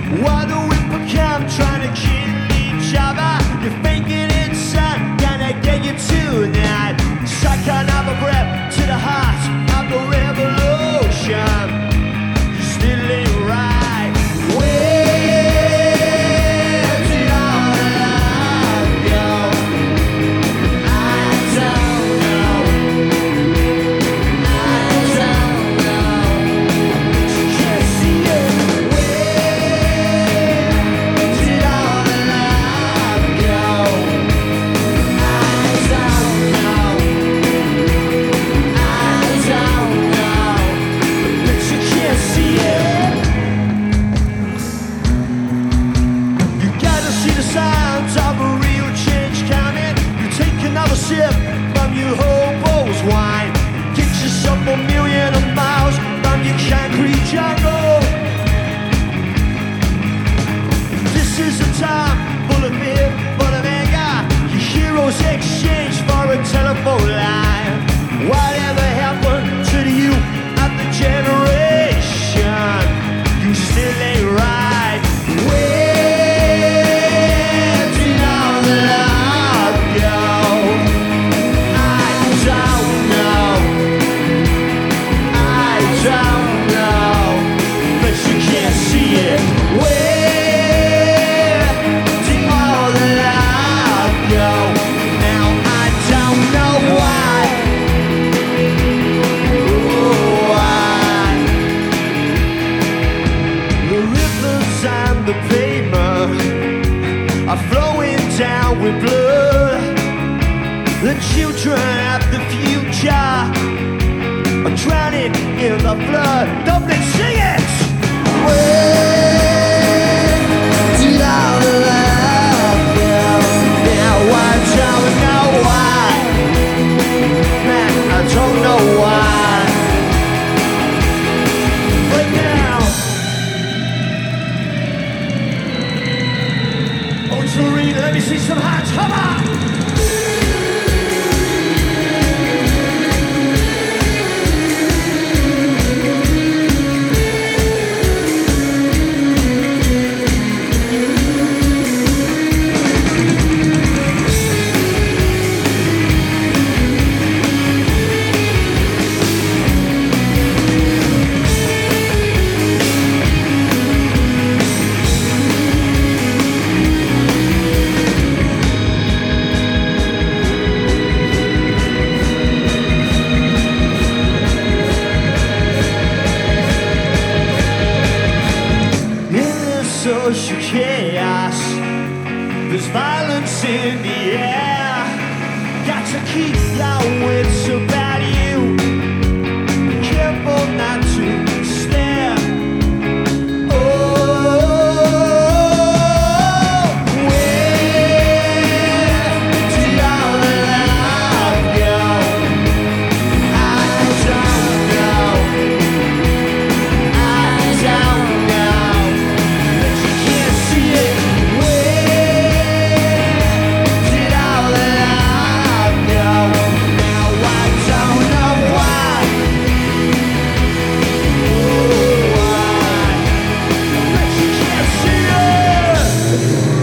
What do we become trying to kill each other? You're thinking it's gonna get you tonight. Second of a breath to the heart of the revolution. You still ain't right. Where did all the love go? I don't know. I don't know. You can't see it. Where did all the love go? I don't know. I don't know. But you can't see it. You gotta see the signs of a real change coming. You take another sip from your hobo's wine. Get yourself a million of miles from your concrete jungle. This is a time full of fear, full of anger. Your heroes exchange for a telephone line. Whatever happened to the youth of the generation? You still ain't right. Where did all the love go? I don't know. I don't know. But you can't see it. Where did all the love go? Now I don't know why. Why? The rivers and the pavement are flowing down with blood. The children of the future are drowning in the flood. Dublin, sing it! Where did all the love go? Now I don't know why. Man, I don't know why. But now, oh, Serena, let me see some hands. Come on! Social chaos, there's violence in the air. Got to keep your wits about.